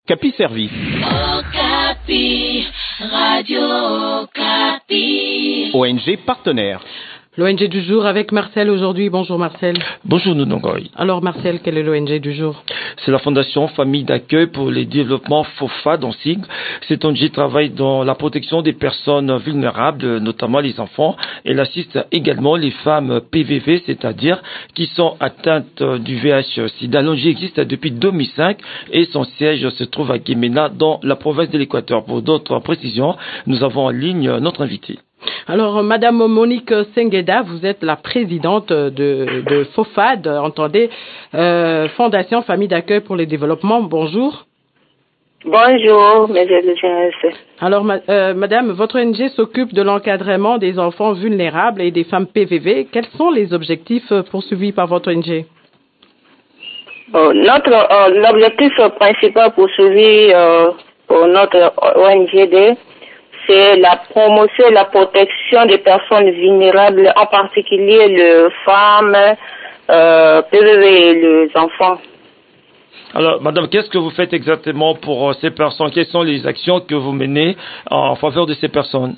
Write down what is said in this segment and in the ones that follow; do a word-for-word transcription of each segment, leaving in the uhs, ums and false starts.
Capi Service. Okapi, Radio Okapi. O N G partenaire. L'O N G du jour avec Marcel aujourd'hui. Bonjour Marcel. Bonjour Nounongoy. Alors Marcel, quel est l'O N G du jour? C'est la Fondation Famille d'accueil pour le développement FOFA en sigle. Cette O N G travaille dans la protection des personnes vulnérables, notamment les enfants. Elle assiste également les femmes P V V, c'est-à-dire qui sont atteintes du V I H sida. L'O N G existe depuis deux mille cinq et son siège se trouve à Guémena dans la province de l'Équateur. Pour d'autres précisions, nous avons en ligne notre invité. Alors, Madame Monique Sengueda, vous êtes la présidente de, de FOFAD, entendez, euh, Fondation Famille d'accueil pour le développement. Bonjour. Bonjour, mesdames et messieurs. Alors, ma, euh, Madame, votre O N G s'occupe de l'encadrement des enfants vulnérables et des femmes P V V. Quels sont les objectifs poursuivis par votre O N G? Oh, notre euh, l'objectif principal poursuivi euh, pour notre O N G D, c'est la promotion et la protection des personnes vulnérables, en particulier les femmes, euh, P V V et les enfants. Alors, madame, qu'est-ce que vous faites exactement pour ces personnes? Quelles sont les actions que vous menez en faveur de ces personnes?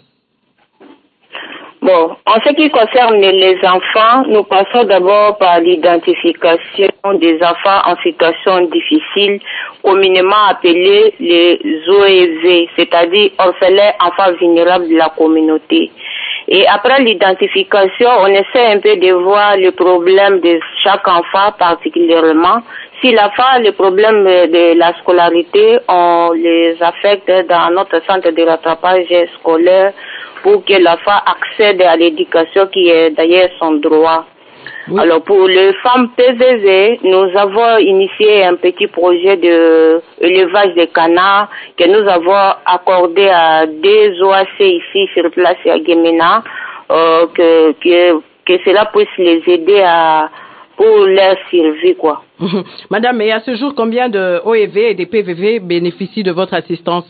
Bon, en ce qui concerne les enfants, nous passons d'abord par l'identification des enfants en situation difficile, communément appelés les O E V, c'est-à-dire orphelins enfants vulnérables de la communauté. Et après l'identification, on essaie un peu de voir le problème de chaque enfant particulièrement. Si l'enfant a le problème de la scolarité, on les affecte dans notre centre de rattrapage scolaire pour que l'enfant accède à l'éducation qui est d'ailleurs son droit. Oui. Alors pour les femmes P V V, nous avons initié un petit projet de élevage de canards que nous avons accordé à des O A C ici sur place à Guémena, euh, que, que, que cela puisse les aider à pour leur survie, quoi. Madame, et à ce jour, combien de O E V et des P V V bénéficient de votre assistance?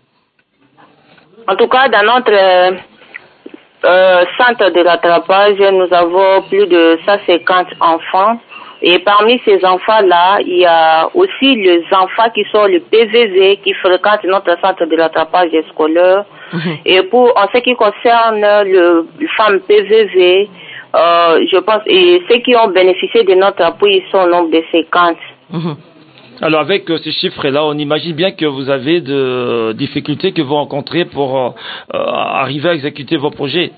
En tout cas, dans notre euh, euh, centre de rattrapage, nous avons plus de cent cinquante enfants. Et parmi ces enfants-là, il y a aussi les enfants qui sont les P V V qui fréquentent notre centre de rattrapage scolaire. Mm-hmm. Et pour en ce qui concerne le, les femmes P V V, euh, je pense, et ceux qui ont bénéficié de notre appui, ils sont au nombre de cinquante. Mm-hmm. Alors avec euh, ces chiffres-là, on imagine bien que vous avez de difficultés que vous rencontrez pour euh, euh, arriver à exécuter vos projets.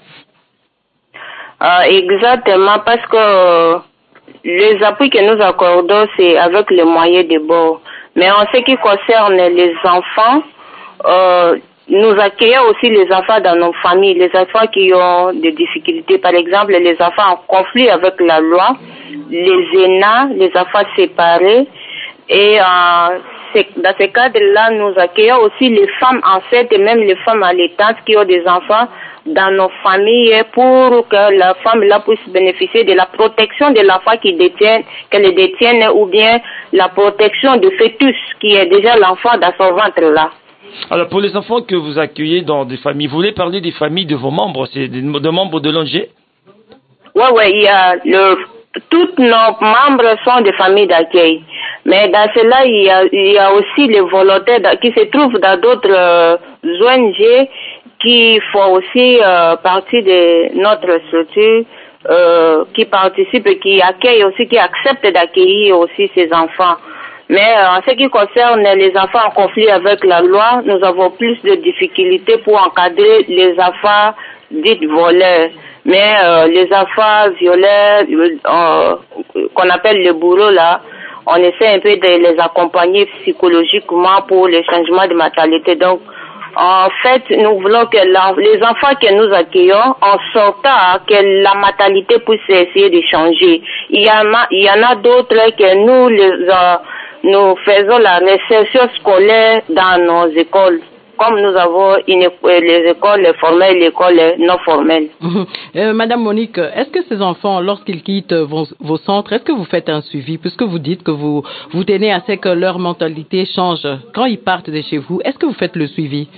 Euh, exactement, parce que euh, les appuis que nous accordons, c'est avec les moyens de bord. Mais en ce qui concerne les enfants, euh, nous accueillons aussi les enfants dans nos familles, les enfants qui ont des difficultés. Par exemple, les enfants en conflit avec la loi, les aînés, les enfants séparés. Et euh, dans ce cadre-là, nous accueillons aussi les femmes enceintes et même les femmes allaitantes qui ont des enfants dans nos familles pour que la femme là puisse bénéficier de la protection de l'enfant qui détient, qu'elle détienne, ou bien la protection du fœtus qui est déjà l'enfant dans son ventre là. Alors pour les enfants que vous accueillez dans des familles, vous voulez parler des familles de vos membres, c'est des, des membres de l'O N G? Oui, oui, il y a le, tous nos membres sont des familles d'accueil. Mais dans cela, il y a, il y a aussi les volontaires qui se trouvent dans d'autres euh, O N G qui font aussi euh, partie de notre structure, euh, qui participent et qui accueillent aussi, qui acceptent d'accueillir aussi ces enfants. Mais euh, en ce qui concerne les enfants en conflit avec la loi, nous avons plus de difficultés pour encadrer les enfants dits voleurs. Mais euh, les enfants violeurs, euh, qu'on appelle les bourreaux là, on essaie un peu de les accompagner psychologiquement pour le changement de mentalité. Donc, en fait, nous voulons que la, les enfants que nous accueillons, en sortant, que la mentalité puisse essayer de changer. Il y en a, il y en a d'autres que nous, les, euh, nous faisons la réinsertion scolaire dans nos écoles. Comme nous avons une, les écoles formelles et les écoles non formelles. Mmh. Euh, Madame Monique, est-ce que ces enfants, lorsqu'ils quittent vos, vos centres, est-ce que vous faites un suivi? Puisque vous dites que vous, vous tenez à ce que leur mentalité change quand ils partent de chez vous, est-ce que vous faites le suivi?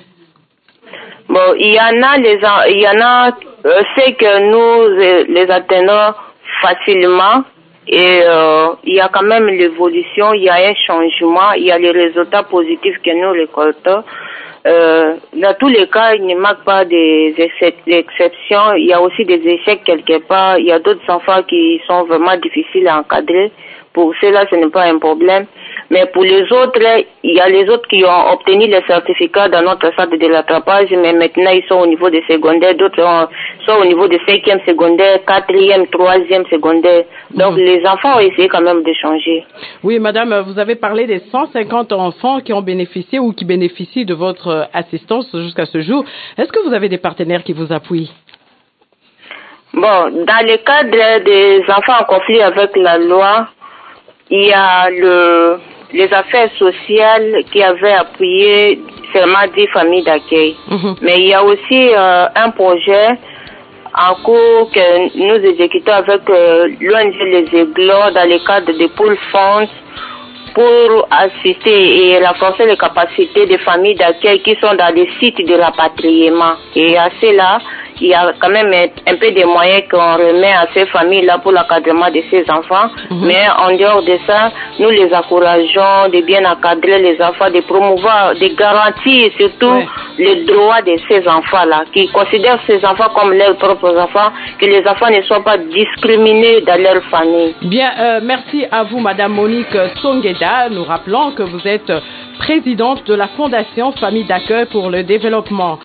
Bon, il y en a les, il y en a, euh, c'est que nous euh, les atteignons facilement. Et euh, il y a quand même l'évolution, il y a un changement, il y a les résultats positifs que nous récoltons. Euh, dans tous les cas, il ne manque pas des exceptions. Il y a aussi des échecs quelque part. Il y a d'autres enfants qui sont vraiment difficiles à encadrer. Pour ceux-là, ce n'est pas un problème. Mais pour les autres, il y a les autres qui ont obtenu les certificats dans notre centre de rattrapage, mais maintenant ils sont au niveau des secondaires, d'autres sont au niveau des cinquième secondaire, quatrième, troisième secondaire. Donc mmh. les enfants ont essayé quand même de changer. Oui, madame, vous avez parlé des cent cinquante enfants qui ont bénéficié ou qui bénéficient de votre assistance jusqu'à ce jour. Est-ce que vous avez des partenaires qui vous appuient? Bon, dans le cadre des enfants en conflit avec la loi, il y a le, les affaires sociales qui avaient appuyé seulement dix familles d'accueil. Mmh. Mais il y a aussi euh, un projet en cours que nous exécutons avec euh, l'O N G Les Églons dans le cadre des Pool Funds pour assister et renforcer les capacités des familles d'accueil qui sont dans les sites de rapatriement. Et à cela, il y a quand même un peu de moyens qu'on remet à ces familles-là pour l'encadrement de ces enfants. Mmh. Mais en dehors de ça, nous les encourageons de bien encadrer les enfants, de promouvoir, de garantir surtout ouais. les droits de ces enfants-là, qui considèrent ces enfants comme leurs propres enfants, que les enfants ne soient pas discriminés dans leur famille. Bien, euh, merci à vous, Madame Monique Tsongeda. Nous rappelons que vous êtes présidente de la Fondation Famille d'accueil pour le développement.